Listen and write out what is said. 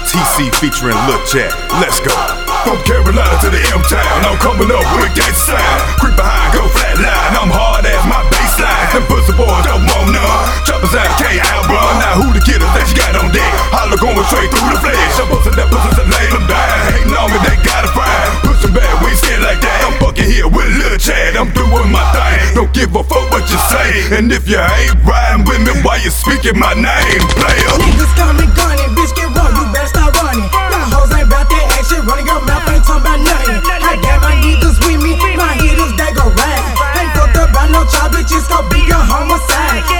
TC featuring Lil Jack. Let's go. From Carolina to the M-Town, I'm coming up with that sound. Creep behind, go flatline, I'm hard as my baseline. Them pussy boys don't want none. Choppers out, can't outrun. Now who the killers that you got on deck? Holler going straight through the flesh. I'm bustin' that pussy to lay them down. Hating on me, they got a fry. Push them back, we ain't scared like that. I'm fucking here with Lil Chad, I'm doing my thing. Don't give a fuck what you say. And if you ain't riding with me, why you speaking my name, player? Niggas coming gunning, bitch get wrong, you better start running. Y'all hoes ain't bout that action, running your mouth ain't talking about nothing. I got my niggas with me, my hitters they go ride. Ain't fucked up by no child, bitches gon' be a homicide.